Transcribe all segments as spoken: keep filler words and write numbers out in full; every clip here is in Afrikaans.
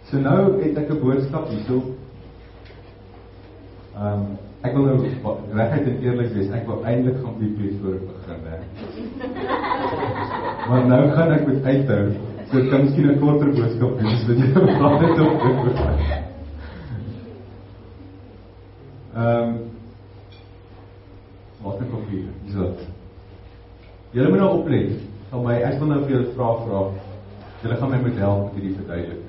So nou het ek 'n boodskap hierso. Um, ek wil nou regtig en eerlik wees, ek wil eintlik gaan die preek voor ek begin, hè. Maar nou gaan ek met uithou, so ek kan miskien 'n korter boodskap doen, so dit jy praat net op dit. Ehm, wat ek op hier, is dat. Julle moet nou oplet, van my, ek wil nou vir julle vraag vraag, julle gaan my met help met hierdie verduideliking.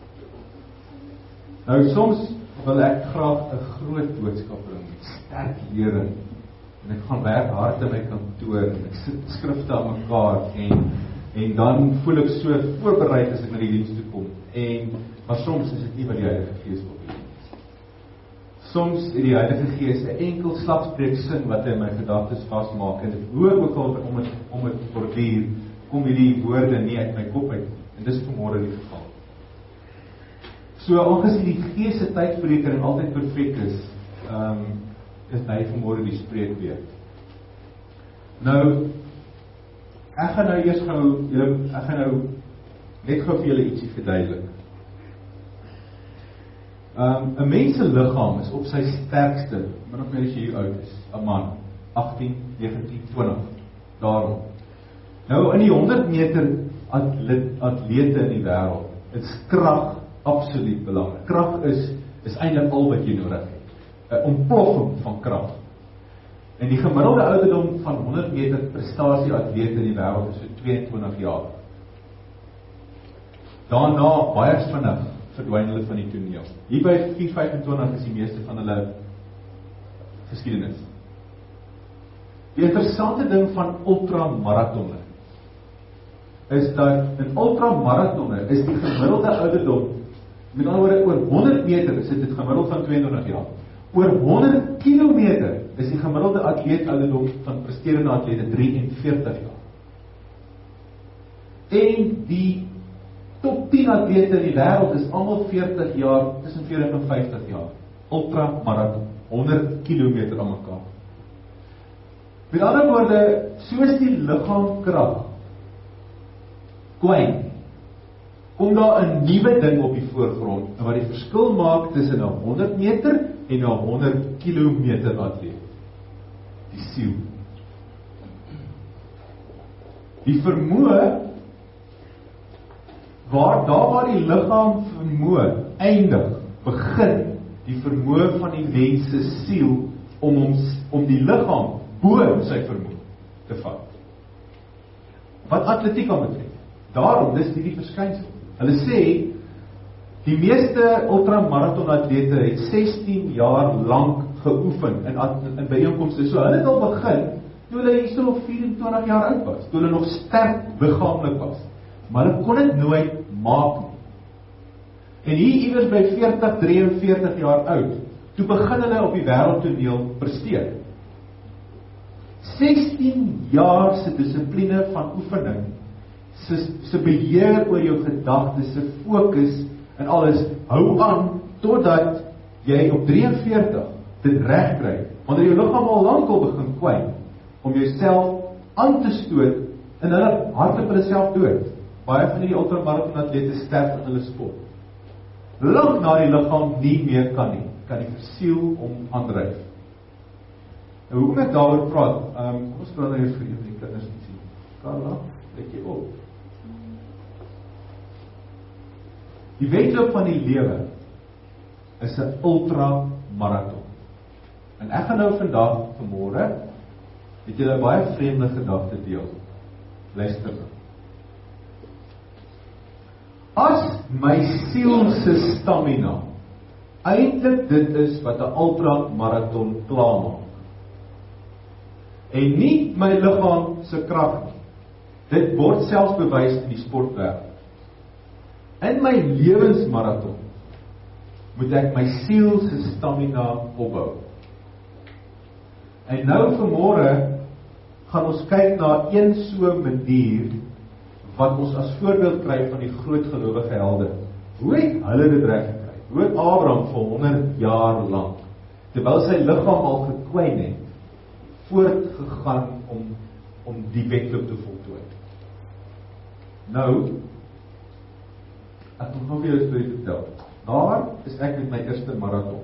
Nou soms wil ek graag 'n groot boodskap bring, sterk lering, en ek gaan werk hard in my kantoor, en ek sit skrifte aan mekaar, en, en dan voel ek so voorbereid as ek na die diens toe kom, en, maar soms is dit nie wat die Heilige Gees wil doen. Soms het die Heilige Gees 'n enkel slagspreuk sin wat hy in my gedagtes vasmaak, en hoe ook al om het, om het borduur, kom hierdie woorde nie uit my kop uit, en dis vanmôre die geval. So, aangesien die Gees se tydsberekening altyd perfek is, um, is hy vanmôre die spreekbeurt. Nou, ek gaan nou eers gou, julle, ek gaan nou net gou vir julle ietsie verduidelik. Um, 'n mens se liggaam is op sy sterkste, min of meer as jy hoe oud is, 'n man, agtien, negentien, twintig, daarom. Nou, in die honderd meter atlet, atlete in die wêreld, is krag absoluut belangrik. Krag is, is eintlik al wat jy nodig het. 'n Ontploffing van krag. En die gemiddelde ouderdom van honderd meter prestasie atlete in die wêreld is so tweeëntwintig jaar. Daarna, baie vinnig, verdwyn hulle van die toneel. Hier by vier vyfentwintig is die meeste van hulle geskiedenis. Die interessante ding van ultramaratonne is dat in ultramaratonne is die gemiddelde ouderdom, met ander woorde, oor honderd meter is dit gemiddeld van tweeëntwintig jaar. Oor honderd kilometer is die gemiddelde atleet ouderdom van presterende atlete drieënveertig jaar. En die top tien atlete in die wêreld is almal veertig jaar, tussen veertig en vyftig jaar. Ultramaraton, honderd kilometer aan mekaar. Met ander woorde, soos die liggaam krag kwyn, kom daar 'n nuwe ding op die voorgrond, en wat die verskil maak tussen 'n honderd meter en 'n honderd kilometer atleet. Die siel. Die vermoë, waar daar waar die liggaam vermoë eindig, begin die vermoë van die mens se siel om hom, om die liggaam bo sy vermoë te vat. Wat atletiek aan betref. Daarom, dis die verskynsel. Hulle sê, die meeste ultramaraton atlete het sestien jaar lank geoefen in, in byeenkomste. So hulle het al begin, toe hulle hierso vyf-en-twintig jaar oud was, toe hulle nog sterk liggaamlik was. Maar hulle kon dit nooit maak nie. En hier iewers by veertig, drieënveertig jaar oud, toe begin hulle op die wêreldtoneel presteer. sestien jaar se dissipline van oefening, se, se beheer oor jou gedagtes, se fokus en alles, hou aan, totdat jy op drieënveertig dit reg kry, wanneer jou liggaam al lank al begin kwyn, om jouself aan te stoot, en hulle hardloop hulle self dood. Baie van die ultramaraton atlete sterf in hulle sport. Lank na die liggaam nie meer kan nie, kan die siel om aandryf. Nou, hoe ek daaroor praat, um, kom ons praat nou vir die kinders nie sien. Carla, let jy op. Die wedloop van die lewe is 'n ultramaraton. En ek gaan nou vandag, vanmôre, het julle baie vreemde gedagte deel. Luister. As my siel se stamina eintlik dit is wat 'n ultramaraton klaarmaak, en nie my liggaam se krag nie, dit word selfs bewys in die sportwêreld. In my lewensmaraton moet ek my siel se stamina opbou. En nou vanmôre gaan ons kyk na een so manier wat ons as voorbeeld kry van die groot gelowige helde. Hoe het hulle dit reg gekry? Hoe het Abraham vir honderd jaar lank, terwyl sy liggaam al gekwyn het, voortgegaan om om die wedloop te voltooi? Nou, Ek wil nog vir jou 'n storie vertel. Daar is ek met my eerste marathon.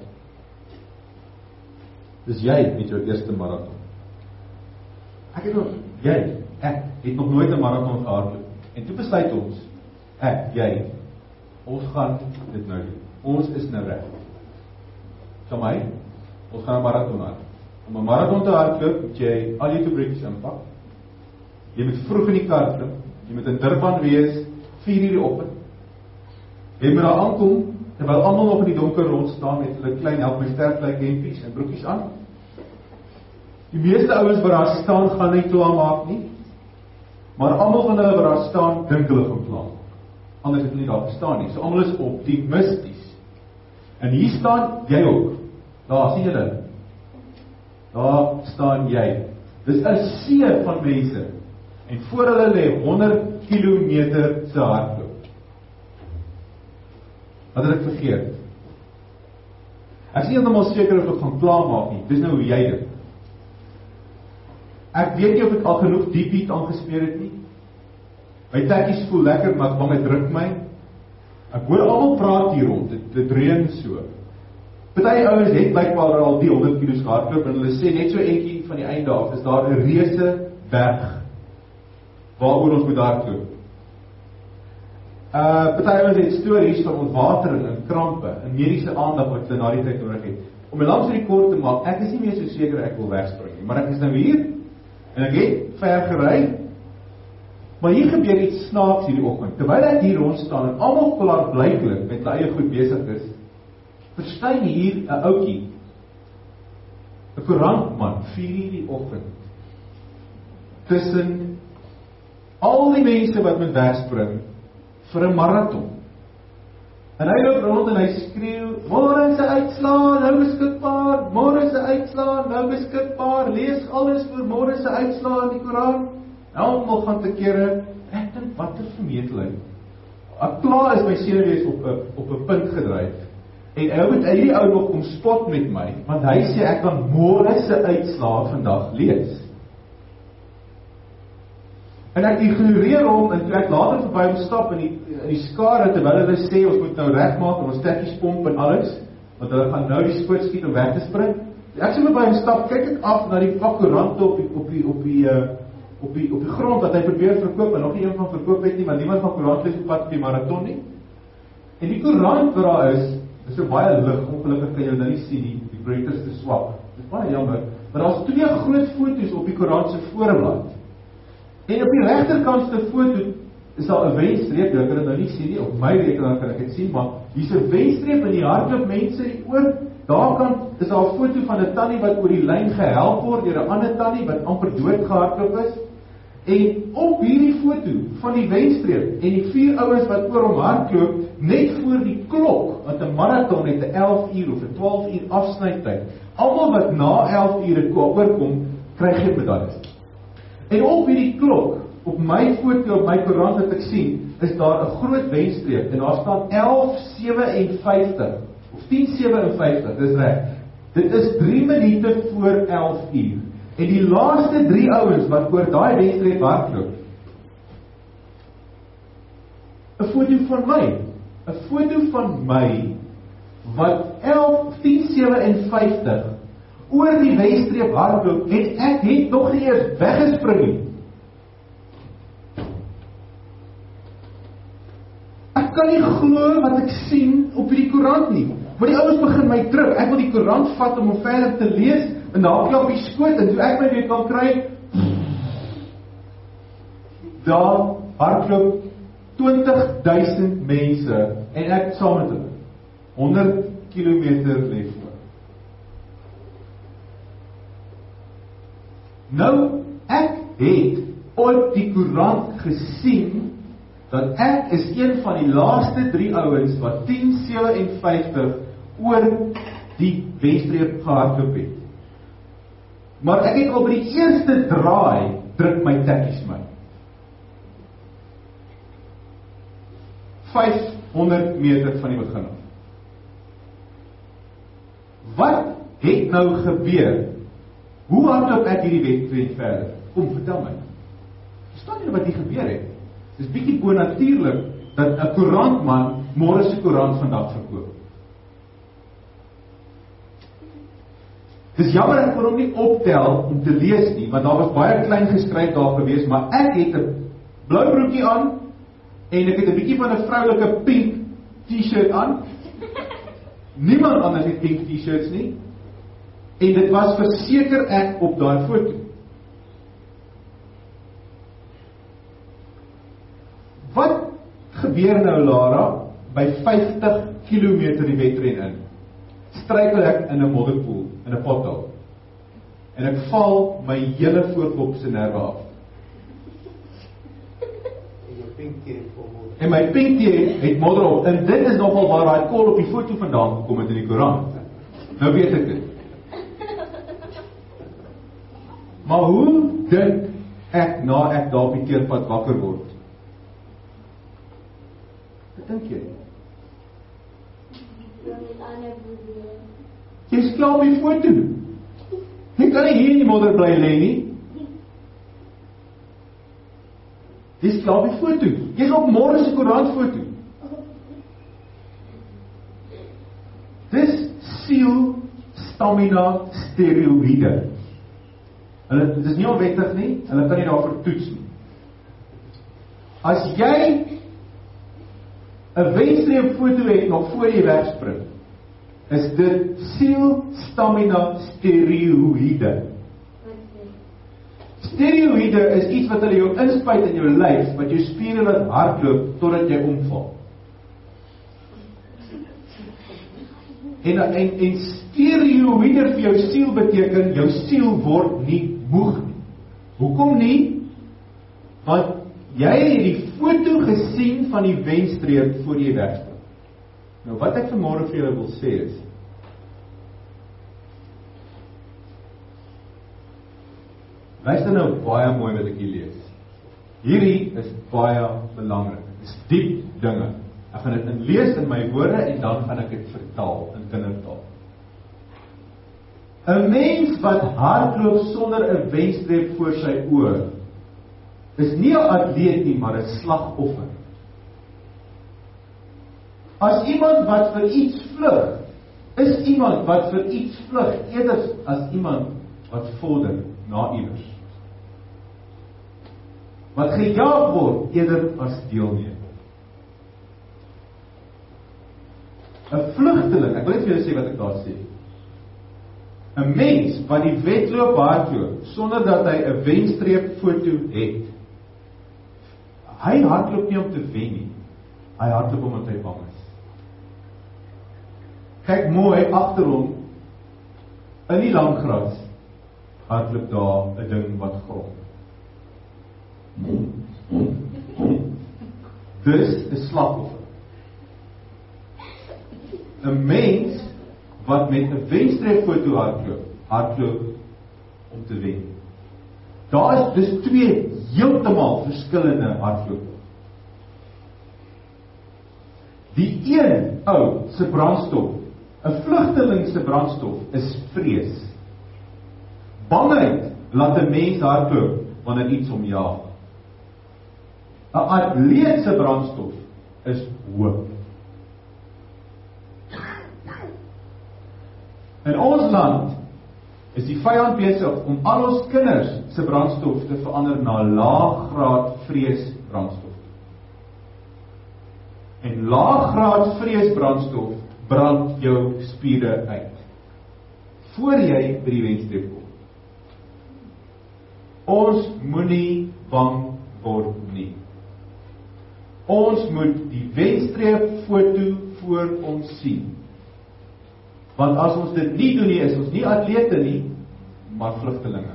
Dis jy met jou eerste marathon. Ek het nog, jy, ek het nog nooit 'n marathon gehardloop. En toe besluit ons, ek, jy, ons gaan dit nou doen. Ons is nou reg. Kom my, ons gaan 'n marathon hardloop. Om 'n marathon te hardloop, moet jy al jou toebroodjies inpak. Jy moet vroeg in die kar klim. Jy moet in Durban wees, vier uur die oggend. Jy moet daar aankom, terwyl almal nog in die donker rond staan met hulle klein help my sterk lyk hempies en broekies aan. Die meeste ouens wat daar staan, gaan nie klaar maak nie. Maar almal van hulle wat daar staan, dink hulle gaan klaar maak. Anders het hulle nie daar gestaan nie. So almal is optimisties. En hier staan jy ook. Daar, sien julle? Daar staan jy. Dis 'n see van mense. En voor hulle lê honderd kilometer se hardloop. Wat het ek vergeet? Ek is nie heeltemal seker of ek gaan klaarmaak nie. Dis nou hoe jy dink. Ek weet nie of ek al genoeg deep heat aangesmeer het nie. My tekkies voel lekker, maar ek my druk my. Ek hoor almal praat hier rond, dit, dit reën so. Party ouens het blykbaar al die honderd kilos gehardloop en hulle sê net so eentjie van die einde af is daar 'n reuse berg waaroor ons moet hardloop. Uh, party ouens het stories van ontwatering en krampe en mediese aandag wat hulle na die tyd nodig het. Om 'n lang storie kort te maak, ek is nie meer so seker ek wil wegspring nie, maar ek is nou hier en ek het ver gery. Maar hier gebeur iets snaaks hierdie oggend. Terwyl ek hier rond staan en almal klaar blyklik met hulle eie goed besig is, verskyn hier 'n ouetjie, 'n koerantman, vier uur die oggend, tussen al die mense wat met wegspring vir 'n marathon. En hy loop rond en hy skreeu, môre is 'n uitslaa, nou beskikbaar, môre is 'n uitslaa, nou beskikbaar, lees alles vir môre is 'n uitslaa in die koerant. Almal gaan te kere, ek dink wat 'n vermetelheid. Ek klaar is my senuwees op 'n op 'n punt gedryf. En hy moet hierdie ou nog kom spot met my, want hy sê ek kan môre se uitslaa vandag lees. En ek ignoreer hom en toe ek later verby hom stap in die in die skare terwyl hulle sê ons moet nou regmaak en ons tekkies pomp en alles, want hulle gaan nou die spoed skiet om weg te spring. Ek sê verby hom stap, kyk ek af na die pak koerante op die op die op die uh, op die op die grond wat hy probeer verkoop en nog nie een van verkoop het nie, want niemand van koerant lees op pad op die marathon nie. En die koerant wat daar is, is so baie lig, ongelukkig kan jy nou nie sien nie, die projector is te swak. Dit is baie jammer, maar daar is twee groot foto's op die koerant se voorblad. En op die regterkantste foto is daar 'n wenstreep, jy kan dit nou nie sien nie, op my rekenaar kan ek dit sien, maar hier's 'n wenstreep in die hardloop mense oor. Daar kan is daar 'n foto van 'n tannie wat oor die lyn gehelp word deur 'n ander tannie wat amper dood gehardloop is. En op hierdie foto van die wenstreep en die vier ouens wat oor hom hardloop, net voor die klok, want 'n marathon het 'n elf uur of 'n twaalf uur afsnytyd. Almal wat na elf ure oorkom, kry geen medaljes. En op hierdie klok, op my foto, op my koerant wat ek sien, is daar 'n groot wenstreep en daar staan elf sewenvyftig of tien sewenvyftig, dis reg. Dit is drie minute voor elf uur. En die laaste drie ouens wat oor daai wenstreep hardloop, 'n foto van my, 'n foto van my wat elf tien sewenvyftig oor die wenstreep hardloop en ek het nog nie eers weggespring nie. Ek kan nie glo wat ek sien op hierdie koerant nie. Maar die ouens begin my druk. Ek wil die koerant vat om hom verder te lees en daar op die skoot en toe ek my weer kan kry, daar hardloop twintig duisend mense en ek saam met hulle. honderd kilometer lê voor. Nou, ek het op die koerant gesien dat ek is een van die laaste drie ouens wat tien sewenvyftig oor die wenstreep gehardloop het. Maar ek het al by die eerste draai druk my tekkies my. vyfhonderd meter van die begin af. Wat het nou gebeur? Hoe hardloop ek hierdie wedstryd verder? Kom, vertel my. Verstaan jy wat hier gebeur het? Dis bietjie bonatuurlik dat 'n koerantman môre se koerant vandag verkoop. Dis jammer ek kon hom nie optel om te lees nie, want daar was baie klein geskryf daar gewees, maar ek het 'n blou broekie aan en ek het 'n bietjie van 'n vroulike pink t-shirt aan. Niemand anders het pink t-shirts nie. En dit was verseker ek op daai foto. Wat gebeur nou, Lara, by vyftig kilometer die wedren in? Struikel ek in 'n modderpoel, in 'n pothole. En ek val my hele voorkop se nerve af. En my pink tee het modder op. En dit is nogal waar daai kol op die foto vandaan gekom het in die koerant. Nou weet ek dit. Maar hoe dink ek na ek daar op die teerpad wakker word? Wat dink jy? Jy is klaar op die foto. Jy kan nie hier in die modder bly lê nie. Jy is klaar op die foto. Jy is op môre se koerant foto. Dis siel, stamina, steroïde. Hulle, dit is nie onwettig nie, hulle kan nie daarvoor toets nie. As jy 'n wedstryd foto het nog voor jy wegspring, is dit siel, stamina, steroïde. Steroïde is iets wat hulle jou inspuit in jou lyf, wat jou spiere laat hardloop totdat jy omval. En, en, en steroïde vir jou siel beteken, jou siel word nie moeg nie. Hoekom nie? Want jy het die foto gesien van die wenstreep voor jy wegspring. Nou wat ek vanmôre vir julle wil sê is, luister nou baie mooi wat ek hier lees. Hierdie is baie belangrik. Dit is diep dinge. Ek gaan dit in lees in my woorde en dan gaan ek dit vertaal in kindertaal. 'n Mens wat hardloop sonder 'n wenstreep voor sy oë, is nie 'n atleet nie, maar 'n slagoffer. As iemand wat vir iets vlug, is iemand wat vir iets vlug, eerder as iemand wat vorder na iewers. Wat gejaag word, eerder as deelneem. 'n Vlugteling, ek wil net vir julle sê wat ek daar sê. 'n Mens wat die wedloop hardloop, sonder dat hy 'n wenstreep foto het, hy hardloop nie om te wen nie, hy hardloop omdat hy bang is. Kyk mooi agter hom, in die lang gras, hardloop daar 'n ding wat grom. Dis 'n slagoffer. 'n Mens wat met 'n wenstreep foto hardloop, hardloop om te wen. Daar is dus twee heeltemal verskillende hardloop. Die een ou se brandstof, 'n vlugteling se brandstof is vrees. Bangheid laat 'n mens hardloop wanneer iets hom jaag. 'n Atleet se brandstof is hoop. In ons land is die vyand besig om al ons kinders se brandstof te verander na laaggraad vreesbrandstof. En laaggraad vreesbrandstof brand jou spiere uit, voor jy by die wenstreep kom. Ons moenie bang word nie. Ons moet die wenstreep foto voor ons sien. Want as ons dit nie doen nie, is ons nie atlete nie, maar vlugtelinge.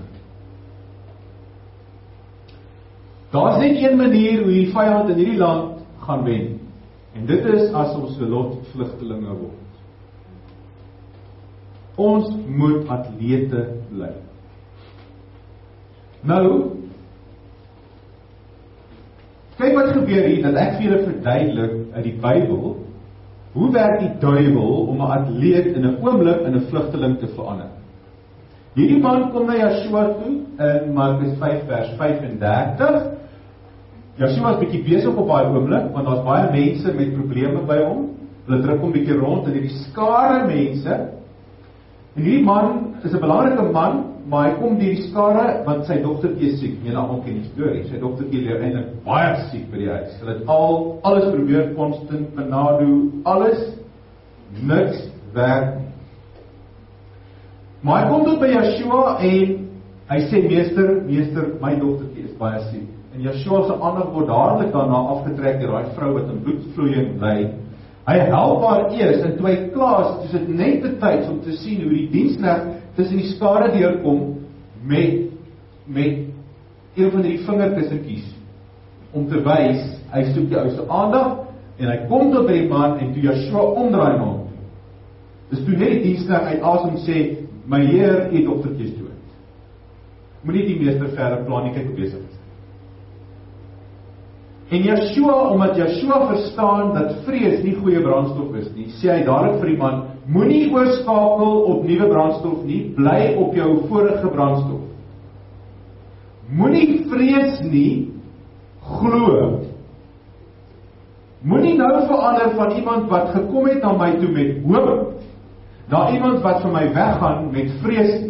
Daar is net een manier hoe die vyand in hierdie land gaan wen. En dit is as ons gelot vlugtelinge word. Ons moet atlete bly. Nou, kyk wat gebeur hier, dat ek vir julle verduidelik uit die Bybel, hoe werk die duiwel om 'n atleet in 'n oomblik in 'n vlugteling te verander? Hierdie man kom na Joshua toe in Markus vyf vers vyf en dertig Joshua is bietjie besig op daai oomblik, want daar's baie mense met probleme by hom. Hulle druk hom bietjie rond in hierdie skare mense. En hierdie man is 'n belangrike man, maar hy kom deur die skare want sy dogtertjie is siek. Nee, almal ken die storie. Sy dogtertjie lê eintlik baie siek by die huis. Hulle het al alles probeer, Constant, Benado, alles, niks werk nie. Maar hy kom tot by Joshua en hy sê, meester, meester, my dogtertjie is baie siek. En Joshua se aandag word dadelik daarna afgetrek deur daai vrou wat in bloedvloeiing ly. Hy help haar eers en toe hy klaar is, is dit net betyds om te sien hoe die diensknegt tussen die skare deurkom met met een van die vingerkussentjies om te wys hy soek die ouste aandag en hy kom tot by die man en toe Joshua omdraai na hom. Dis toe net die diensknegt uit asem sê, my heer, die dogtertjie is dood. Moenie die meester verder plan nie, kyk hoe besig is. En Joshua, omdat Joshua verstaan dat vrees nie goeie brandstof is nie, sê hy dadelik vir die man, moenie oorskakel op nuwe brandstof nie, bly op jou vorige brandstof. Moenie vrees nie, glo. Moenie nou verander van iemand wat gekom het na my toe met hoop, na iemand wat vir my weggaan met vrees.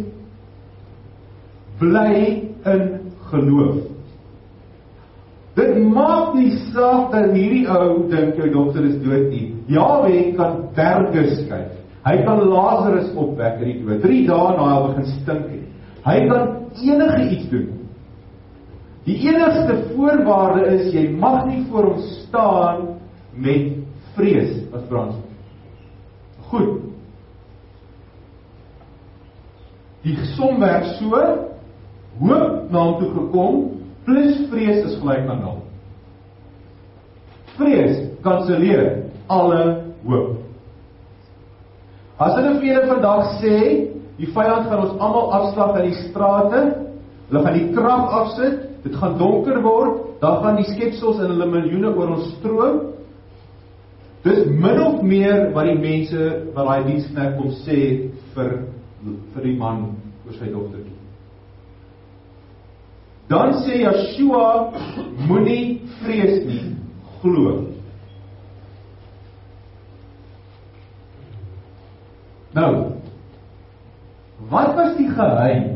Bly in geloof. Dit maak nie saak dat hierdie ou dink jou dogter is dood nie. Jahwe kan berge skuif. Hy kan Lazarus opwek uit die dood. Drie dae na hy begin stink het. Hy kan enige iets doen. Die enigste voorwaarde is, jy mag nie voor hom staan met vrees as brandstof. Goed. Die som werk so, hoop na hom toe gekom, plus vrees is gelyk aan nul. Vrees kanselleer alle hoop. As hulle vir julle vandag sê, die vyand gaan ons almal afslag in die strate, hulle gaan die krag afsit, dit gaan donker word, dan gaan die skepsels in hulle miljoene oor ons stroom. Dis min of meer wat die mense wat daai diensknegt kom sê vir vir die man oor sy dogtertjie. Dan sê Joshua, moenie vrees nie, glo. Nou, wat was die geheim?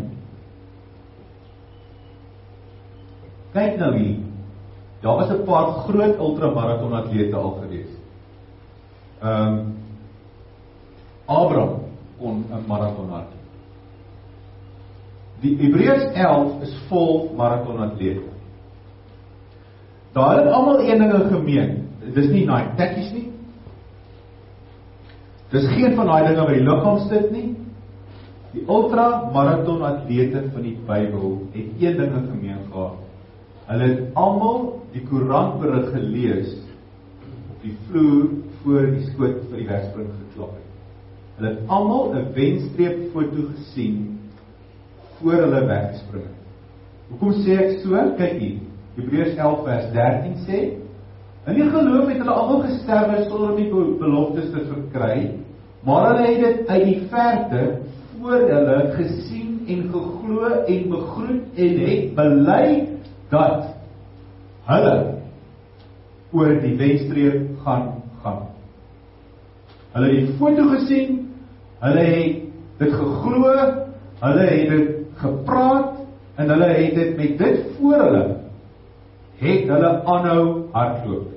Kyk nou hier, daar was 'n paar groot ultramarathon atlete al gewees. Um, Abraham kon 'n marathon hardloop. Die Hebreërs elf is vol marathon atlete. Daar het almal een ding gemeen. Dis nie daai tekkies nie. Dis geen van daai dinge wat die liggaam sit nie. Die ultra marathon atlete van die Bybel het een ding gemeen gehad. Hulle het almal die koerantberig gelees op die vloer voor die skoot vir die wegspring geklap het. Hulle het almal 'n wenstreep foto gesien voor hulle wegspring het. Hoekom sê ek so? Kyk hier. Hebreërs elf vers dertien sê, in die geloof het hulle almal gesterwe sonder om die beloftes te verkry, maar hulle het dit uit die verte voor hulle gesien en geglo en begroet en het bely dat hulle oor die wenstreep gaan gaan. Hulle het die foto gesien, hulle het dit geglo, hulle het dit gepraat, en hulle het dit met dit voor hulle, het hulle aanhou hardloop.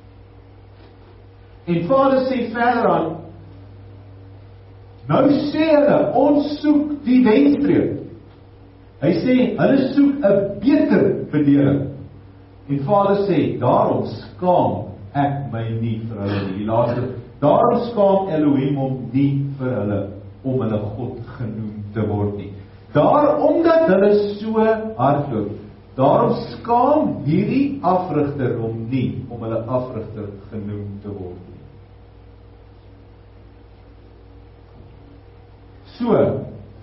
En Vader sê verder aan, nou sê hulle, ons soek die wenstreep. Hy sê, hulle soek 'n beter bedeling. En Vader sê, daarom skaam ek my nie vir hulle nie. Die laaste, daarom skaam Elohim hom nie vir hulle, om hulle God genoem te word nie. Daar, omdat hulle so hardloop, daarom skaam hierdie afrigter hom nie, om hulle afrigter genoem te word nie. So,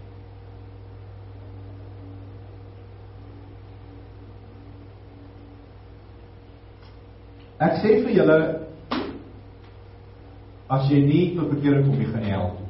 ek sê vir julle, as jy nie tot bekering kom, jy gaan nie help.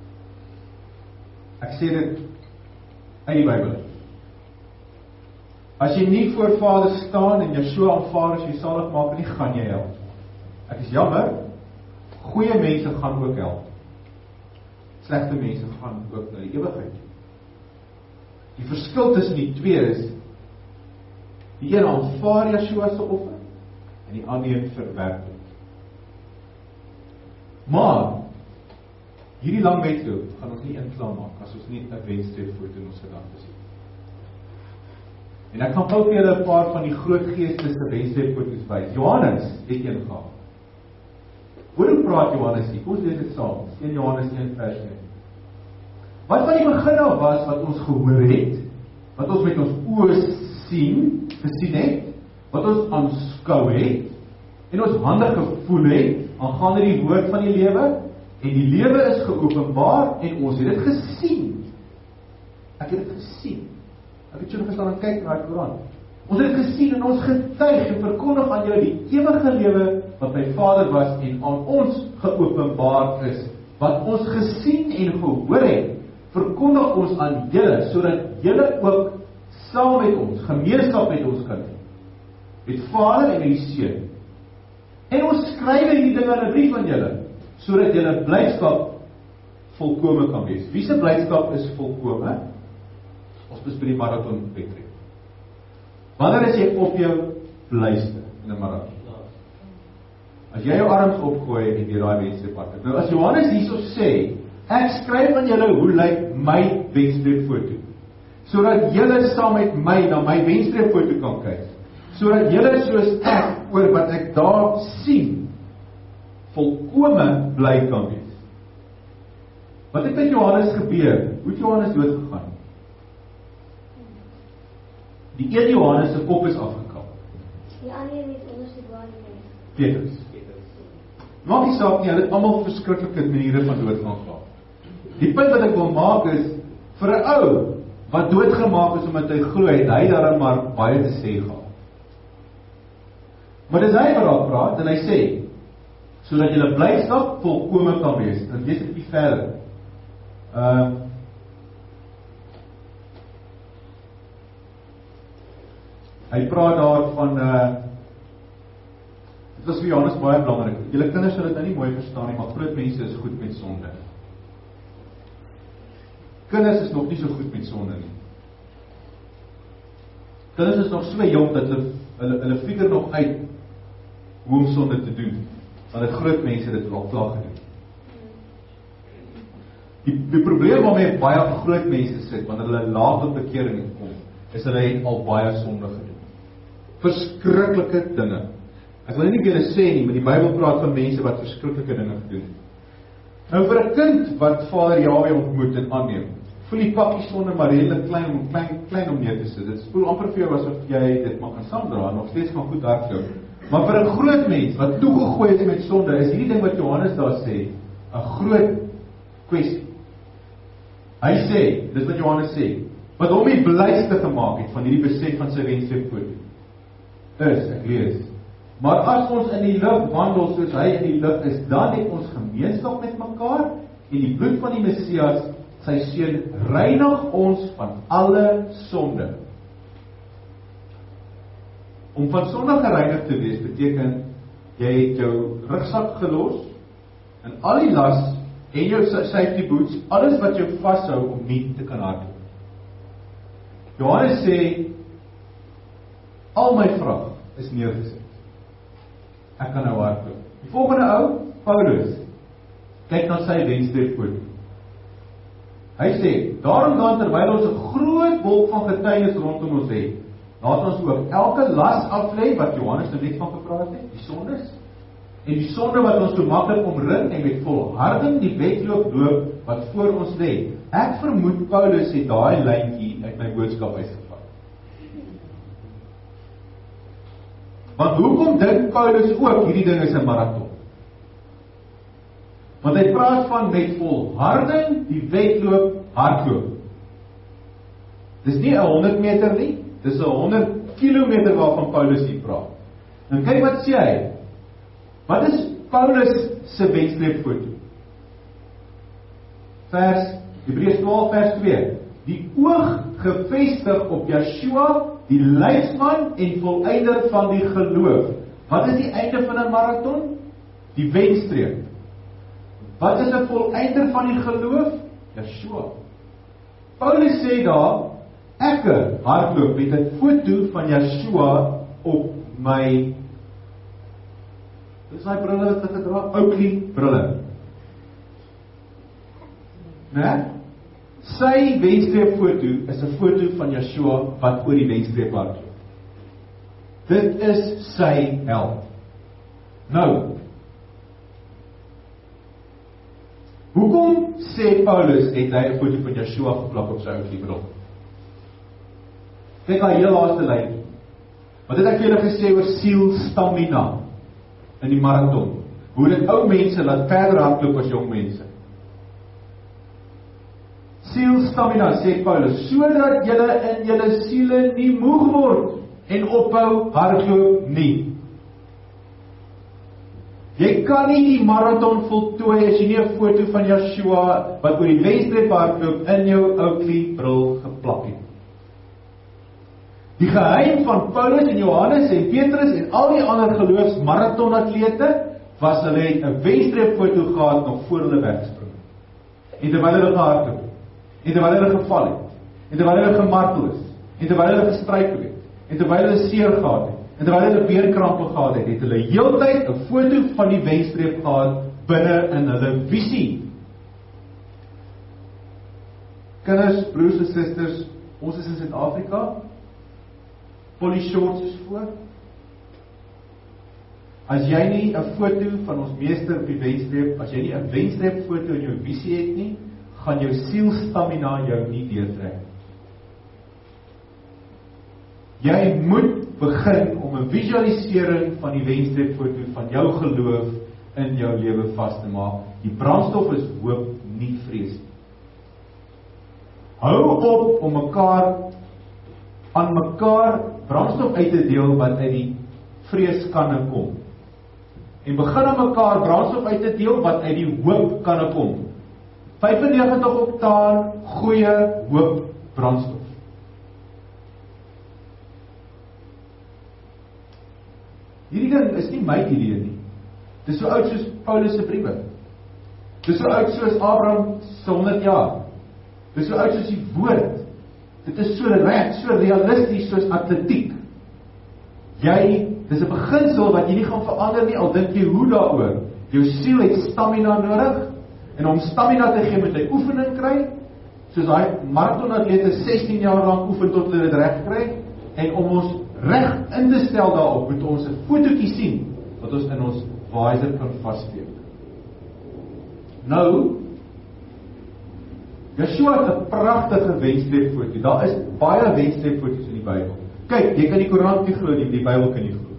Ek sê dit uit die Bybel. As jy nie voor Vader staan en Yeshua aanvaar as jy salig maak nie, gaan jy hel. Ek is jammer, goeie mense gaan ook hel. Slegte mense gaan ook na die ewigheid. Die verskil tussen die twee is, die een aanvaar Yeshua se offer, en die ander verwerp dit. Maar, hierdie lang wedloop gaan ons nie inklaar maak, as ons nie 'n wenstreepfoto in ons gedagtes het. En ek gaan gou vir julle 'n paar van die groot geestelike wenstreepfoto's wys. Johannes het een gehad. Hoe praat Johannes hier? Kom ons lees dit saam. een Johannes een vers een. Wat van die begin af was, wat ons gehoor het, wat ons met ons oë sien, gesien het, wat ons aanskou het, en ons hande gevoel het, aangaande die woord van die lewe, en die lewe is geopenbaar, en ons het dit gesien. Ek het dit gesien. Ek het so gestaan en kyk na die Koran. Ons het dit gesien en ons getuig en verkondig aan julle die ewige lewe wat by Vader was en aan ons geopenbaar is. Wat ons gesien en gehoor het, verkondig ons aan julle, sodat julle ook saam met ons, gemeenskap met ons kan hê. Met Vader en met die Seun. En ons skryf hierdie dinge in 'n brief aan julle, sodat julle blydskap volkome kan wees. Wie se blydskap is volkome? Ons is by die marathon wedren. Wanneer is jy op jou blyste in 'n marathon? As jy jou arms opgooi en jy daai wedstrepad. Nou as Johannes hierso sê, ek skryf aan julle hoe lyk my wedstrepfoto, sodat julle saam met my na my wedstrepfoto kan kyk, sodat julle soos ek oor wat ek daar sien, volkome bly kan wees. Wat het met Johannes gebeur? Hoe het Johannes dood gegaan? Die een Johannes se kop is afgekap. Die ander het onderste waar nie. Petrus. Maak nie saak nie, hulle het almal verskriklike maniere van doodgaan gehad. Die punt wat ek wil maak is, vir 'n ou wat doodgemaak is omdat hy glo het, hy daarom maar baie te sê gehad. Maar dis hy wat daar praat en hy sê, sodat julle blydskap volkome kan wees. En lees dit verder. Uh Hy praat daar van uh dit was vir Johannes baie belangrik. Julle kinders sal dit nou nie mooi verstaan nie, maar groot mense is goed met sonde. Kinders is nog nie so goed met sonde nie. Kinders is nog so jong dat hulle hulle, hulle figure nog uit hoe om sonde te doen. Want dit groot mense dit al klaar gedoen. Die, die probleem waarmee baie groot mense sit wanneer hulle laat op bekering kom, is hulle het al baie sonde gedoen. Verskriklike dinge. Ek wil nie julle sê nie, maar die Bybel praat van mense wat verskriklike dinge gedoen het. Nou vir 'n kind wat Vader Jahwe ontmoet en aanneem, voel die pakkie sonde maar redelik klein om klein klein om neer te sit. Dit voel amper vir jou asof jy dit maar kan saamdra en nog steeds kan goed hardloop. Maar vir 'n groot mens wat toegegooi is met sonde, is hierdie ding wat Johannes daar sê, 'n groot kwessie. Hy sê, dis wat Johannes sê, wat hom die blyste gemaak het van hierdie besef van sy wenstreepfoto. Is, ek lees, maar as ons in die lig wandel soos hy in die lig is, dan het ons gemeenskap met mekaar en die bloed van die Messias, sy seun, reinig ons van alle sonde. Om van sonde gereinig te wees beteken jy het jou rugsak gelos en al die las en jou safety boots, alles wat jou vashou om nie te kan hardloop. Johannes sê, al my vrag is neergesit. Ek kan nou hardloop. Die volgende ou, Paulus, kyk na sy wenstreepfoto. Hy sê, daarom dan terwyl ons 'n groot wolk van getuienis rondom ons het, laat ons ook elke las aflê wat Johannes nou net van gepraat het, die sondes, en die sonde wat ons so maklik omring en met volharding die wedloop loop wat voor ons lê. Ek vermoed Paulus het daai lyntjie uit my boodskap uitgevat. Want hoekom dink Paulus ook hierdie ding is 'n marathon? Want hy praat van met volharding die wedloop hardloop. Dis nie 'n honderd meter nie, dis 'n honderd kilometer waarvan Paulus hier praat. En kyk wat sê hy. Wat is Paulus se wedstreepfoto? Vers Hebreërs twaalf vers twee. die oog gefestig op Yeshua, die leidsman en volleinder van die geloof. Wat is die einde van 'n marathon? Die wenstreep. Wat is 'n volleinder van die geloof? Yeshua. Paulus sê daar, ek hardloop met 'n foto van Yeshua op my, dis daai brille wat ek gedra, Oakley brille. Né? Sy wenstreep foto is 'n foto van Yeshua wat oor die wenstreep hardloop. Dit is sy held. Nou, hoekom sê Paulus het hy 'n foto van Yeshua geplak op sy Oakley bril? Kyk aan heel laaste lyn. Wat het ek julle gesê oor siel stamina in die marathon? Hoe dit ou mense laat verder hardloop as jong mense. Siel stamina, sê Paulus, sodat julle in julle siele nie moeg word en ophou hardloop nie. Jy kan nie die marathon voltooi as jy nie 'n foto van Yeshua wat oor die wenstreep hardloop in jou Oakley bril geplak het. Die geheim van Paulus en Johannes en Petrus en al die ander geloofsmarathonatlete was hulle het 'n wenstreep foto gehad nog voor hulle wegspring. En terwyl hulle gehardloop, en terwyl hulle geval het, en terwyl hulle gemartel is, en terwyl hulle gestruikel het, en terwyl hulle seer gehad het, en terwyl hulle beenkrampe gehad het, het hulle heeltyd 'n foto van die wenstreep gehad binne in hulle visie. Kinders, broers en susters, ons is in Suid-Afrika, Polly Shorts is voor. As jy nie 'n foto van ons meester op die wenstreep, as jy nie 'n wenstreep foto in jou visie het nie, gaan jou sielstamina jou nie deurtrek. Jy moet begin om 'n visualisering van die wenstreep foto van jou geloof in jou lewe vas te maak. Die brandstof is hoop, nie vrees. Hou op om mekaar aan mekaar brandstof uit te deel wat uit die vreeskanne kom. En begin aan mekaar brandstof uit te deel wat uit die hoopkanne kom. vyfennegentig oktaan goeie hoop brandstof. Hierdie ding is nie my idee nie. Dit is so oud soos Paulus se briewe. Dit is so oud soos Abraham se honderd jaar. Dit is so oud soos die woord. Dit is so reg, so realisties soos atletiek. Jy, dis 'n beginsel wat jy nie gaan verander nie, al dink jy hoe daaroor. Jou siel het stamina nodig, en om stamina te gee moet hy oefening kry, soos daai marathonatlete sestien jaar lank oefen tot hulle dit reg kry, en om ons reg in te stel daarop, moet ons 'n fotootjie sien, wat ons in ons visor kan vassteek. Nou, Yeshua het 'n pragtige wenstreep foto. Daar is baie wenstreep foto's in die Bybel. Kyk, jy kan die Koran nie glo nie, die Bybel kan nie glo.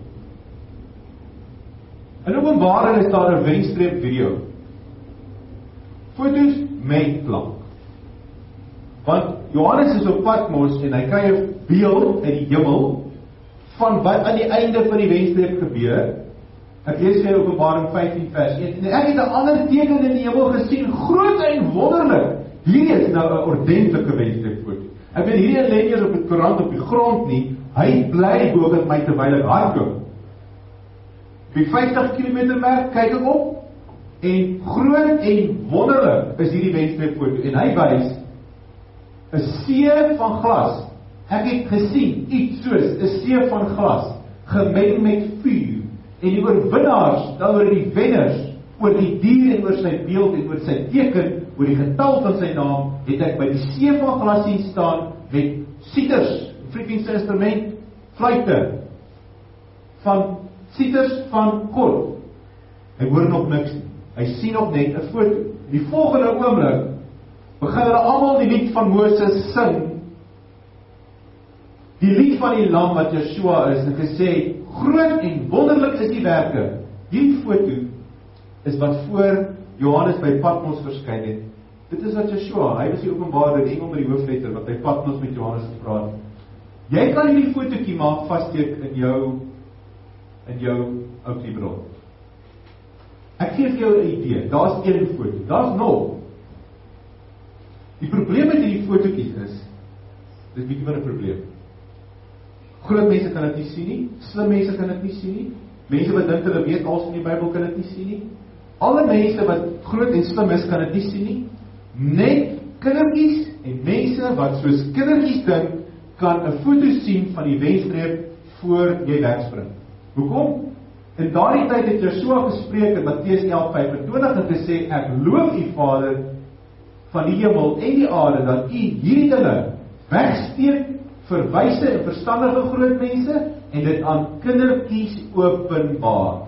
In Openbaring is daar 'n wenstreep video. Foto's met klank. Want Johannes is op Patmos en hy kry 'n beeld uit die hemel van wat aan die einde van die wenstreep gebeur. Ek lees vir Openbaring vyftien vers een. En ek het 'n ander teken in die hemel gesien, groot en wonderlik. Hierdie is nou 'n ordentlike wenstreep foto. Ek weet hierdie ellende op die koerant op die grond nie. Hy bly bo op my terwyl ek hardloop. Op die vyftig kilometer merk kyk ek op en groot en wonderlik is hierdie wenstreep foto en hy wys 'n see van glas. Ek het gesien iets soos 'n see van glas gemeng met vuur en die oorwinnaars, dan oor die wenners, oor die dier en oor sy beeld en oor sy teken, oor die getal van sy naam, het ek by die see van glas sien staan met siters, freaking sy instrument, fluite, van siters van kol. Hy hoor nog niks nie. Hy sien nog net 'n foto. Die volgende oomblik begin hulle almal die lied van Moses sing. Die lied van die lam wat Yeshua is en gesê, groot en wonderlik is die werke. Hierdie foto is wat voor Johannes by Patmos verskyn het. Dit is wat Yeshua, hy was die openbaarder, die engel met die hoofletter wat by Patmos met Johannes gepraat het. Jy kan hierdie fotootjie maak vassteek in jou in jou Oakley bril. Ek gee vir jou 'n idee. Daar's een foto. Daar's nog. Die probleem met hierdie fotootjies is, dis bietjie van 'n probleem. Groot mense kan dit nie sien nie, slim mense kan dit nie sien nie, mense wat dink hulle weet alles van die Bybel kan dit nie sien nie, alle mense wat groot en slim is kan dit nie sien nie, net kindertjies en mense wat soos kindertjies dink, kan 'n foto sien van die wenstreep voor jy wegspring. Hoekom? In daardie tyd het Joshua gespreek in Matteus elf vyf en twintig en gesê, ek loof u Vader van die hemel en die aarde, dat u hierdie dinge wegsteek vir wyse en verstandige groot mense en dit aan kindertjies openbaar.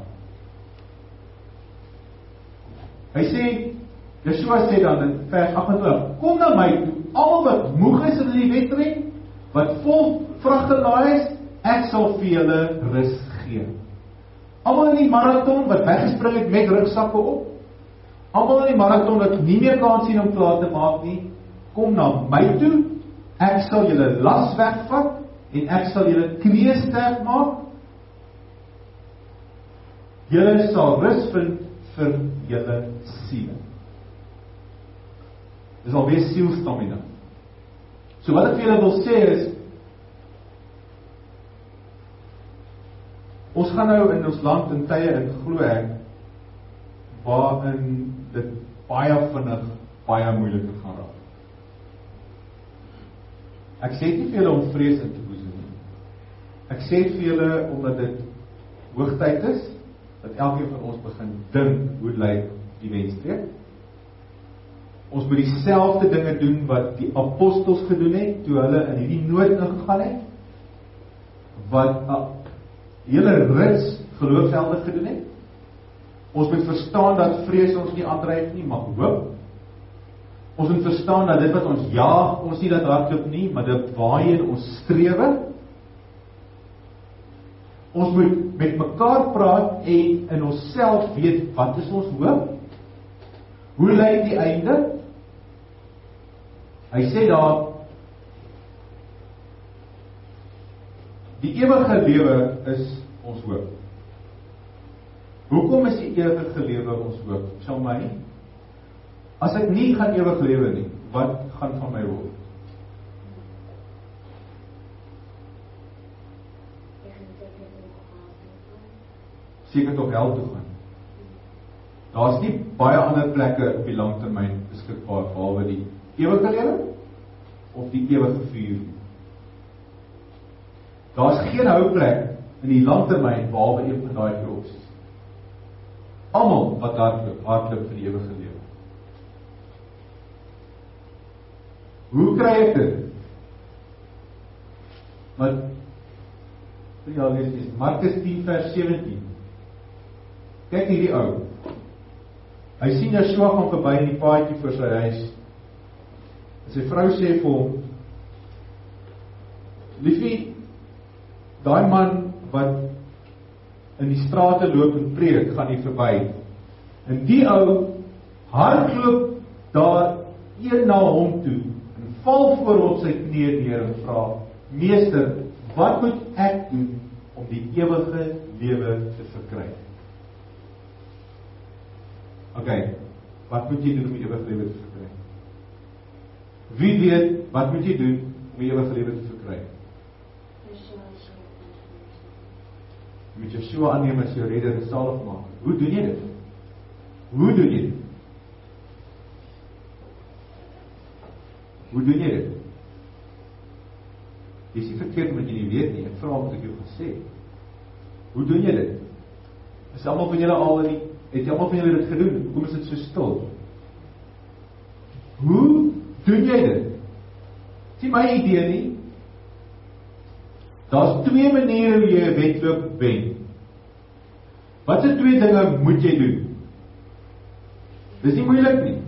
Hy sê, Joshua sê dan in vers agt en twintig, kom na my toe, almal wat moeg is in die wedren, wat vol vrag gelaai is, ek sal vir julle rus gee. Almal in die marathon wat weggespring het met rugsakke op, almal in die marathon wat nie meer kan sien om klaar te maak nie, kom na my toe, ek sal julle las wegvat, en ek sal julle knieë sterk maak, julle sal rus vind vir julle siele. Dis alweer sielstamina. So wat ek vir julle wil sê is, ons gaan nou in ons land in tye in glo ek, waarin dit baie vinnig, baie moeiliker gaan raak. Ek sê nie vir julle om vrees in te boesem nie. Ek sê vir julle omdat dit hoogtyd is, dat elkeen van ons begin dink hoe lyk die wenstreep. Ons moet dieselfde dinge doen wat die apostels gedoen het, toe hulle in hierdie nood ingegaan het, wat uh, hele rits geloofshelde gedoen het. Ons moet verstaan dat vrees ons nie aandryf nie, maar hoop. Ons moet verstaan dat dit wat ons jaag, ons nie dat hardloop nie, maar dit waarheen ons strewe. Ons moet met mekaar praat en in onsself weet, wat is ons hoop? Hoe lyk die einde? Hy sê daar, die ewige lewe is ons hoop. Hoekom is die ewige lewe ons hoop? Sal my, as ek nie gaan ewig lewe nie, wat gaan van my word? Seker tot hel toe gaan. Daar is nie baie ander plekke op die langtermyn beskikbaar, behalwe die ewige lewe of die ewige vuur. Daar is geen houplek in die langtermyn behalwe een van daai twee opsies. Almal wat hardloop, hardloop vir die ewige lewe. Hoe kry ek dit? Wat ja, lees is Markus tien vers sewentien. Kyk hierdie ou. Hy sien Joshua gaan verby in die paadjie voor sy huis. En sy vrou sê vir hom, liefie, daai man wat in die strate loop en preek, gaan hier verby. En die ou hardloop daar een na hom toe en val voor op sy knieë neer en vra, meester, wat moet ek doen om die ewige lewe te verkry? Ok, wat moet jy doen om die ewige lewe te verkry? Wie weet, wat moet jy doen om die ewige lewe te verkry? Jy moet Joshua aanneem as jou redder en saligmaker. Hoe doen jy dit? Hoe doen jy dit? Hoe doen jy dit? Jy is nie verkeerd omdat jy nie weet nie, ek vra wat ek jou gesê. Hoe doen jy dit? Is allemaal van julle al in die, het jy allemaal van julle dit gedoen? Hoekom is dit so stil? Hoe doen jy dit? Is nie my idee nie. Daar is twee maniere hoe jy 'n wedloop wen. Wat is twee dinge moet jy doen? Dis nie moeilik nie.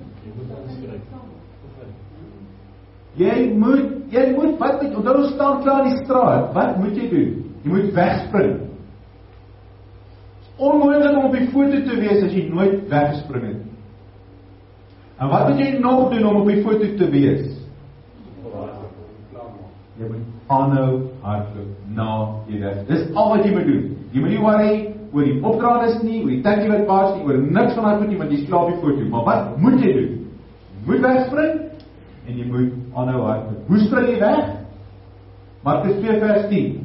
Jy moet, jy moet, wat moet, omdat ons staan klaar in die straat, wat moet jy doen? Jy moet wegspring. Onmoontlik om op die foto te wees as jy nooit weggespring het. En wat moet jy nog doen om op die foto te wees? Jy moet aanhou hardloop na jy weg. Dis al wat jy moet doen. Jy moet nie worry oor die opdraandes nie, oor die tankie wat pas nie, oor niks van daai goed nie, want jy slaap die foto. Maar wat moet jy doen? Jy moet wegspring en jy moet aanhou hardloop. Hoe spring jy weg? Markus twee vers tien.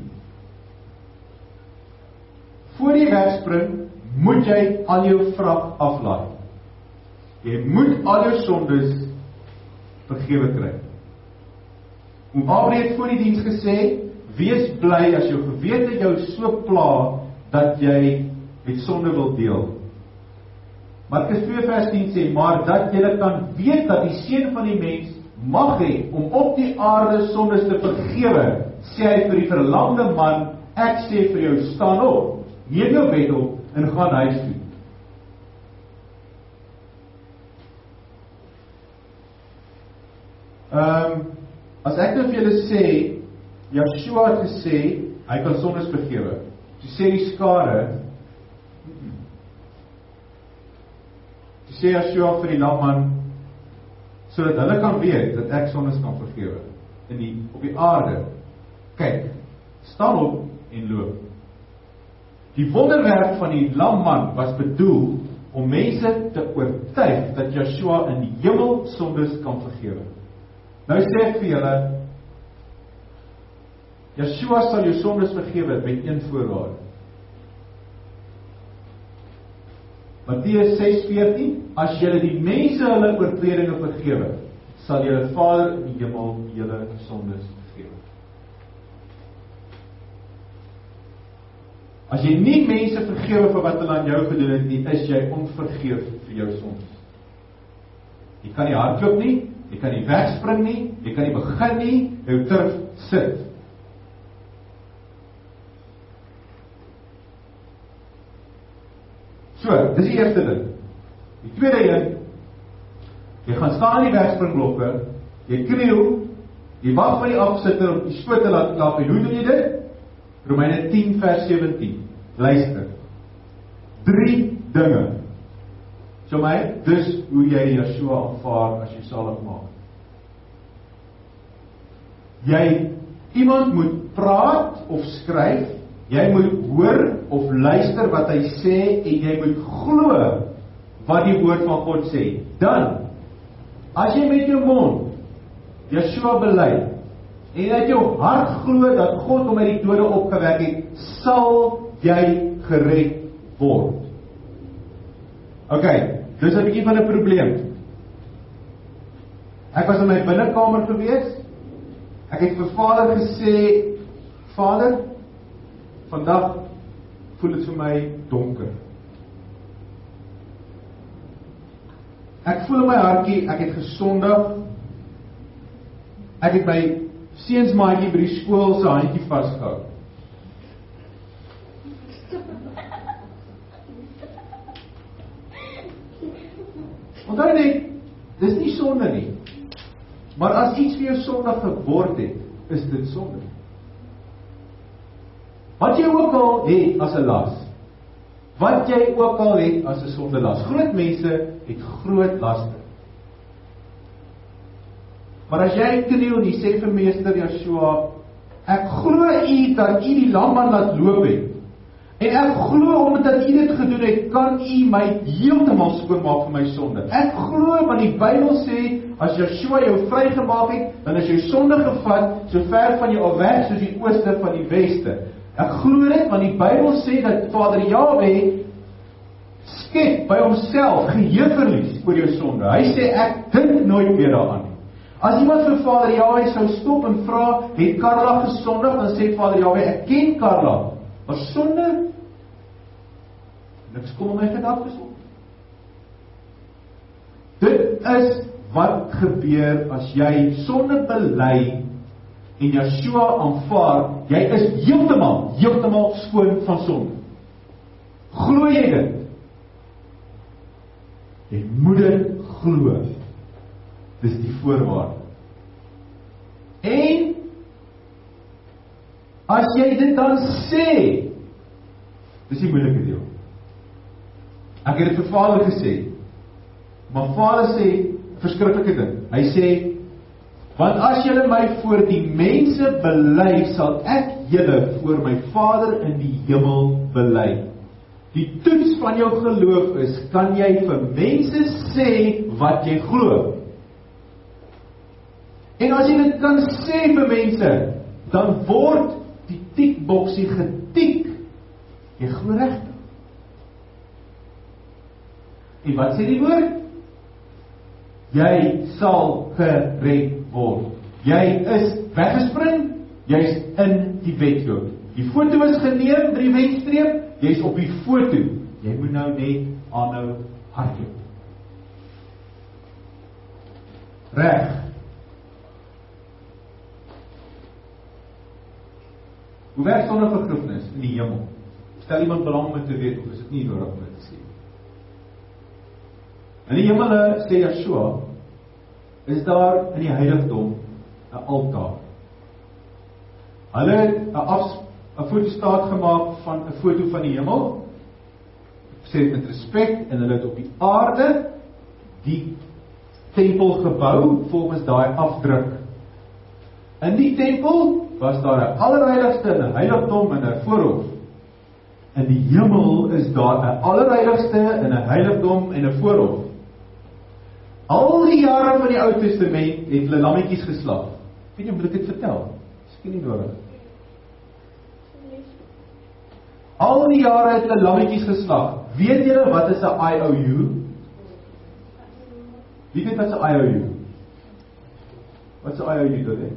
Voor jy wegspring, moet jy al jou vrag aflaai. Jy moet al jou sondes vergewe kry. Oom Abrie het voor die diens gesê, wees bly as jou gewete jou so pla, dat jy met sonde wil deel. Markus twee vers tien sê, maar dat jy kan weet dat die Seun van die mens mag hê om op die aarde sondes te vergewe, sê hy vir die verlamde man, ek sê vir jou, staan op, neem jou bed op en gaan huis toe. Um, as ek nou vir julle sê, Yeshua het gesê, hy kan sondes vergewe. Toe sê die skare, toe sê Yeshua vir die lamman, sodat hulle kan weet, dat ek sondes kan vergewe. In die, op die aarde, kyk, staan op en loop. Die wonderwerk van die lamman was bedoel, om mense te oortuig, dat Yeshua in die hemel sondes kan vergewe. Nou sê ek vir julle, Yeshua sal jou sondes vergewe met een voorwaarde. Matteus ses veertien, as julle die mense hulle oortredinge vergewe, sal julle Vader in die hemel julle sondes vergewe. As jy nie mense vergewe vir wat hulle aan jou gedoen het nie, is jy onvergeef vir jou sondes. Jy kan nie hardloop nie, jy kan nie wegspring nie, jy kan nie begin nie, jou turf sit. So, dis die eerste ding. Die tweede een, jy gaan staan in die wegspringblokke, jy kniel, jy wag van die afsitter om die skoot te laat klap, en hoe doen jy dit? Romeine tien vers sewentien, luister. Drie dinge. So my, dis hoe jy Yeshua aanvaar as jy salig maak. Jy, iemand moet praat of skryf, jy moet hoor of luister wat hy sê, en jy moet glo wat die woord van God sê. Dan, as jy met jou mond Yeshua bely, en uit jou hart glo dat God hom uit die dode opgewek het, sal jy gered word. Ok, dis 'n bietjie van 'n probleem. Ek was in my binnekamer gewees, ek het vir Vader gesê, Vader, vandag voel dit vir my donker. Ek voel in my hartjie, ek het gesondig, ek het my seunsmaatjie by die skool se handjie vasgehou. Onthou net, dis nie sonde nie. Maar as iets vir jou sonde geword het, is dit sonde. Wat jy ook al het as 'n las, wat jy ook al het as 'n sondelas. Groot mense het groot laste. Maar as jy kniel en jy sê vir meester Yeshua, ek glo u dat u die lamman laat loop het, en ek glo omdat u dit gedoen het, kan u my heeltemal skoonmaak van my sonde. Ek glo, want die Bybel sê, as Yeshua jou vrygemaak het, dan is jou sonde gevat, so ver van jou al weg, soos die ooste van die weste. Ek glo dit, want die Bybel sê, dat Vader Jahwe skep by homself geheueverlies oor jou sonde. Hy sê, ek dink nooit meer daaraan. As iemand vir Vader Jahwe sou stop en vra, het Karla gesondig, dan sê Vader Jahwe, ek ken Karla, maar sonde, niks kom in my gedagtes op. Dit is wat gebeur as jy sonde bely en Yeshua aanvaar, jy is heeltemal, heeltemal skoon van sonde. Glo jy dit? Jy moet dit glo. Dis die voorwaarde. En as jy dit dan sê, dis die moeilike deel. Ek het dit vir Vader gesê, maar Vader sê verskriklike ding. Hy sê, want as julle my voor die mense bely, sal ek julle voor my Vader in die hemel bely. Die toets van jou geloof is, kan jy vir mense sê wat jy glo? En as jy dit kan sê vir mense, dan word die tikboksie getik. Jy glo regtig. En wat sê die woord? Jy sal gered word. Jy is weggespring, jy is in die wedloop. Die foto is geneem by die wedstreep, jy is op die foto. Jy moet nou net aanhou hardloop. Reg. Hoe werk sonder vergifnis in die hemel? Stel iemand belang om te weet, of is dit nie nodig om dit te sê? In die hemel, sê Yeshua, is daar in die heiligdom 'n altaar. Hulle het 'n afs 'n fotostaat gemaak van 'n foto van die hemel, sê dit met respek, en hulle het op die aarde die tempel gebou volgens daai afdruk. In die tempel was daar 'n allerheiligste, 'n heiligdom en 'n voorhof. In die hemel is daar 'n allerheiligste, 'n heiligdom en 'n voorhof. Al die jare van die Ou Testament het hulle lammetjies geslag. Weet jy, moet ek dit vertel? Miskien nie nodig. Al die jare het hulle lammetjies geslag. Weet julle wat is 'n I O U? Wie weet wat is 'n I O U? Wat is 'n I O U dit?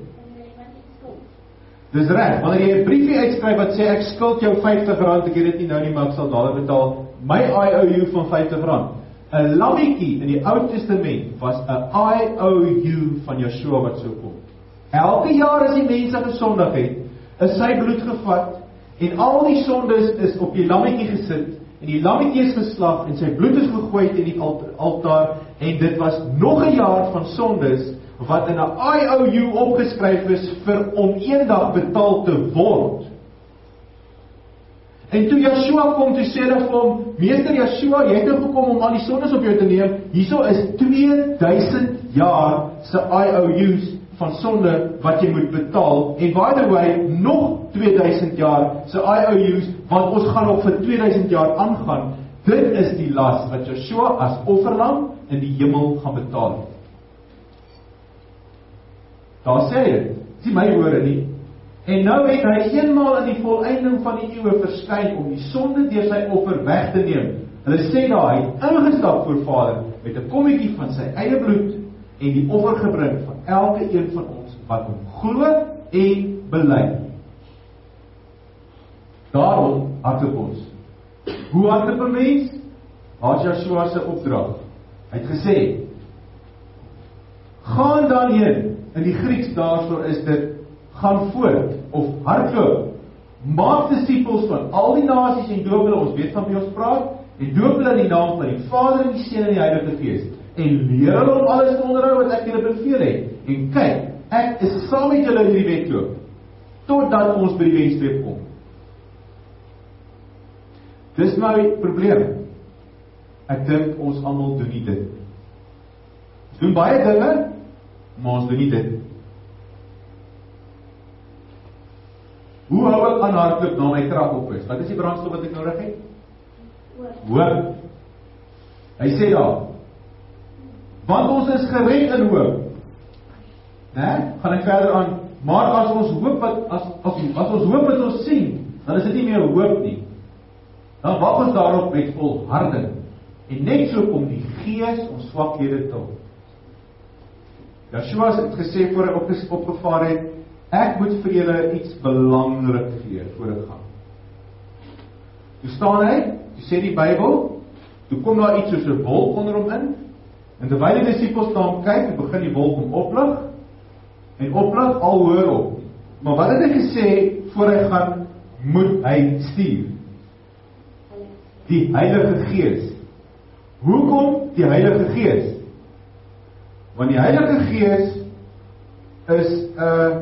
Dis reg, wanneer jy 'n briefie uitskryf wat sê ek skuld jou vyftig rand, ek het dit nie nou nie, maar ek sal dadelik betaal, my I O U van vyftig rand. 'n lammetjie in die Ou Testament was 'n I O U van Yeshua wat sou kom. Elke jaar as die mense gesondig het, is sy bloed gevat en al die sondes is op die lammetjie gesit en die lammetjie is geslag en sy bloed is gegooi in die altaar en dit was nog 'n jaar van sondes wat in 'n I O U opgeskryf is vir om eendag betaal te word. En toe Yeshua kom, toe sê hulle vir hom, meester Yeshua, jy het nou gekom om al die sondes op jou te neem, hierso is twee duisend jaar se I O U's van sonde wat jy moet betaal, en by the way, nog twee duisend jaar se I O U's, want ons gaan nog vir twee duisend jaar aangaan. Dit is die las wat Yeshua as offerlam in die hemel gaan betaal. Daar sê hy, dis my woorde nie. En nou het hy eenmaal in die volëinding van die eeue verskyn om die sonde deur sy offer weg te neem. Hulle sê daar, hy het ingestap voor Vader met 'n kommetjie van sy eie bloed en die offer gebring van elke een van ons wat hom glo en bely. Daarom hardloop ons. Hoe hardloop 'n mens? Wat Yeshua se opdrag. Hy het gesê, gaan dan heen. In die Grieks daarvoor is dit gaan voort of hardloop. Maak disippels van al die nasies en doop hulle, ons weet van wie ons praat, en doop hulle in die naam van die Vader en die Seun en die Heilige Gees. En leer hulle om alles te onderhou wat ek julle beveel het. En kyk, ek is saam met julle in die wedloop totdat ons by die wenstreep kom. Dis my probleem. Ek dink ons almal doen nie dit. Ons doen baie dinge, maar ons doen nie dit. Hoe hou ek aan hardloop na my krag op is? Wat is die brandstof wat ek nodig het? Hoop. Hy sê daar, want ons is gered in hoop. Né? Gaan ek verder aan, maar as ons hoop wat as as, as ons hoop wat ons sien, dan is dit nie meer hoop nie. Dan wag ons daarop met volharding. En net so kom die Gees ons swakhede te help. Yeshua het gesê voor hy op, opgevaar het, ek moet vir julle iets belangrik gee voor ek gaan. Toe staan hy, toe sê die Bybel, toe kom daar iets soos 'n wolk onder hom in, en terwyl die disippels staan kyk, begin die wolk hom oplig, en oplig al hoër op. Maar wat het hy gesê voor hy gaan, moet hy stuur? Die Heilige Gees. Hoekom die Heilige Gees? Want die Heilige Gees is 'n uh,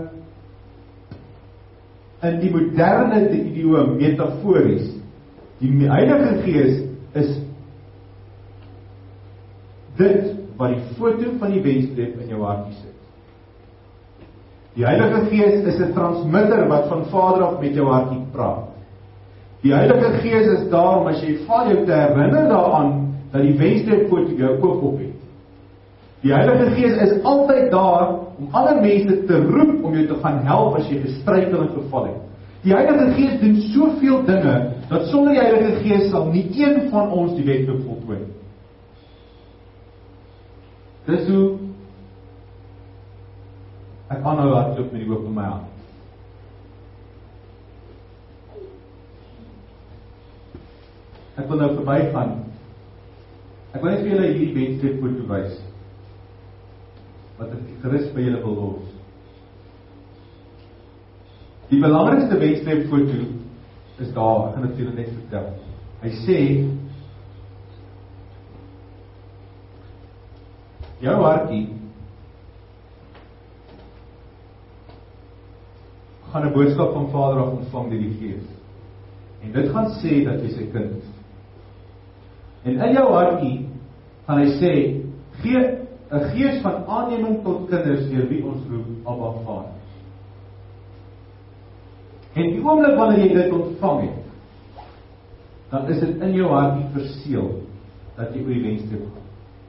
in die moderne idioom metafories. Die Heilige Gees is dit wat die foto van die wenstreep in jou hartjie sit. Die Heilige Gees is 'n transmitter wat van Vader af met jou hartjie praat. Die Heilige Gees is daar om as jy val jou te herinner daaraan dat die wenstreep foto jou ook op het. Die Heilige Gees is altyd daar om ander mense te roep om jou te gaan help as jy gestruikel en geval het. Die Heilige Gees doen soveel dinge, dat sonder die Heilige Gees sal nie een van ons die wedloop voltooi. Dis hoe ek aanhou hardloop met die hoop in my hand. Ek wil nou verby gaan. Ek wil net vir julle hierdie wedstrip foto wys, wat ek gerus by julle wil los. Die belangrikste wedstrip foto is daar, ek gaan dit julle net vertel. Hy sê, jou hartjie gaan 'n boodskap van Vader af ontvang deur die Gees. En dit gaan sê dat jy sy kind is. En in jou hartjie gaan hy sê, gee 'n gees van aanneming tot kinders deur wie ons roep, Abba Vader. En die oomblik wanneer jy dit ontvang het, dan is dit in jou hartjie verseël dat jy oor die wenstreep gaan.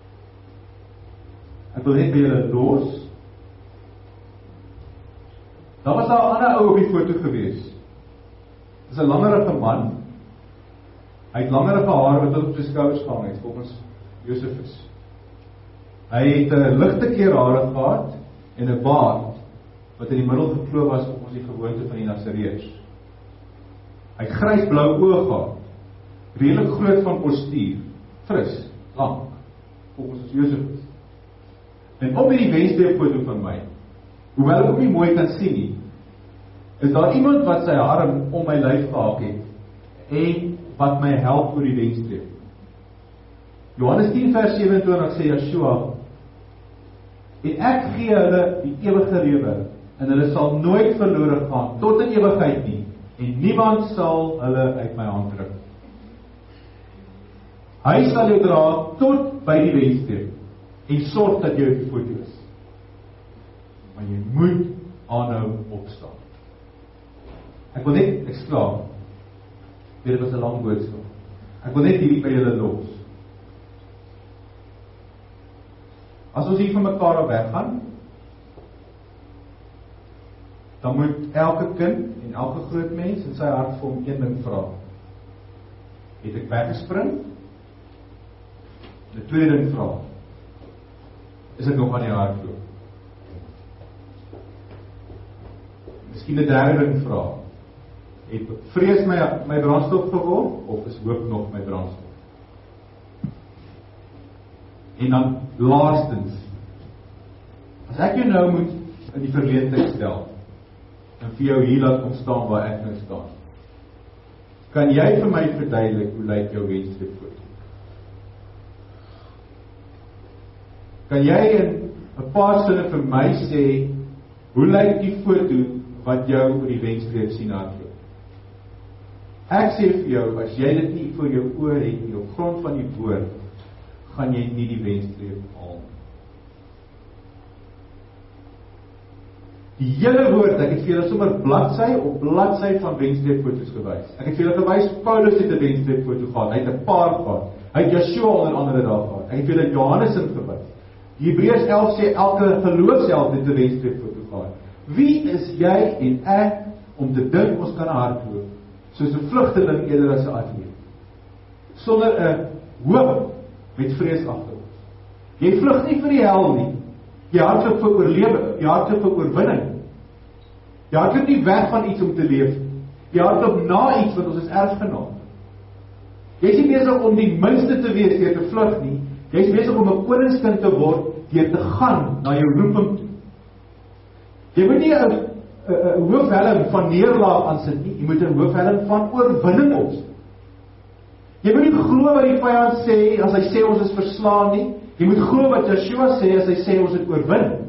Ek wil net by julle los. Daar was daar 'n ander ou op die foto gewees. Dis 'n langerige man. Hy het langerige hare wat tot op sy skouers gehang het, volgens Josefus. Hy het 'n ligte keer hare gehad en 'n baard wat in die middel gekloof was volgens die gewoonte van die Nasareërs. Hy het grysblou oë gehad, redelik groot van postuur, fris, lank, volgens Josefus. En op hierdie wenstreep foto van my, hoewel ek ook nie mooi kan sien nie, is daar iemand wat sy arm om my lyf gehaak het en wat my help oor die wenstreep. Johannes tien vers sewe en twintig sê Yeshua, en ek gee hulle die ewige lewe, en hulle sal nooit verlore gaan, tot in ewigheid nie, en niemand sal hulle uit my hand ruk. Hy sal jou dra tot by die wenstreep, en sorg dat jy op die foto is. Maar jy moet aanhou opstaan. Ek wil net, ek slaap, dit was 'n lang boodskap. Ek wil net hierdie by julle los. As ons hier van mekaar af weggaan, dan moet elke kind en elke groot mens in sy hart vir hom een ding vra. Het ek weggespring? Die tweede ding vra, is ek nog aan die hardloop? Miskien die derde ding vra, het vrees my, my brandstof geword, of is hoop nog my brandstof? En dan laastens, as ek jou nou moet in die verleentheid stel, en vir jou hier laat kom staan waar ek nou staan, kan jy vir my verduidelik hoe lyk jou wenstreep foto? Kan jy in 'n paar sinne vir my sê, hoe lyk die foto wat jou oor die wenstreep sien hardloop? Ek sê vir jou, as jy dit nie voor jou oor het nie, op grond van die woord, gaan jy nie die wenstreep haal. Die hele woord, ek het vir julle sommer bladsy op bladsy van wenstreepfoto's gewys. Ek het vir julle gewys, Paulus het 'n wenstreepfoto gehad, hy het 'n paar gehad, hy het Yeshua onder andere daar gehad, ek het vir julle Johannes in gewys. Hebreërs elf sê, elke geloofsheld het 'n wenstreepfoto gehad. Wie is jy en ek, om te dink ons kan hardloop, soos 'n vlugteling eerder as 'n atleet, sonder 'n hoop, met vrees agter ons. Jy vlug nie vir die hel nie, jy hardloop vir oorlewe, jy hardloop vir oorwinning. Jy hardloop nie weg van iets om te leef, jy hardloop na iets wat ons is erfgenaam. Jy is nie besig om die minste te wees deur te vlug nie, jy is besig om 'n koningskind te word deur te gaan na jou roeping toe. Jy moet nie 'n hoofhelm van neerlaag aansit nie, jy moet 'n hoofhelm van oorwinning opsit. Jy moet nie glo wat die vyand sê as hy sê ons is verslaan nie. Jy moet glo wat Yeshua sê as hy sê ons het oorwin.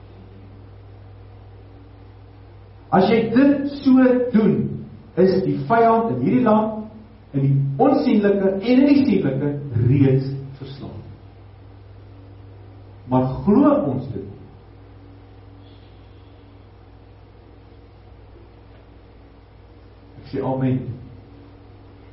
As jy dit so doen, is die vyand in hierdie land, in die onsienlike en in die sienlike, reeds verslaan. Maar glo ons dit? Ek sê amen.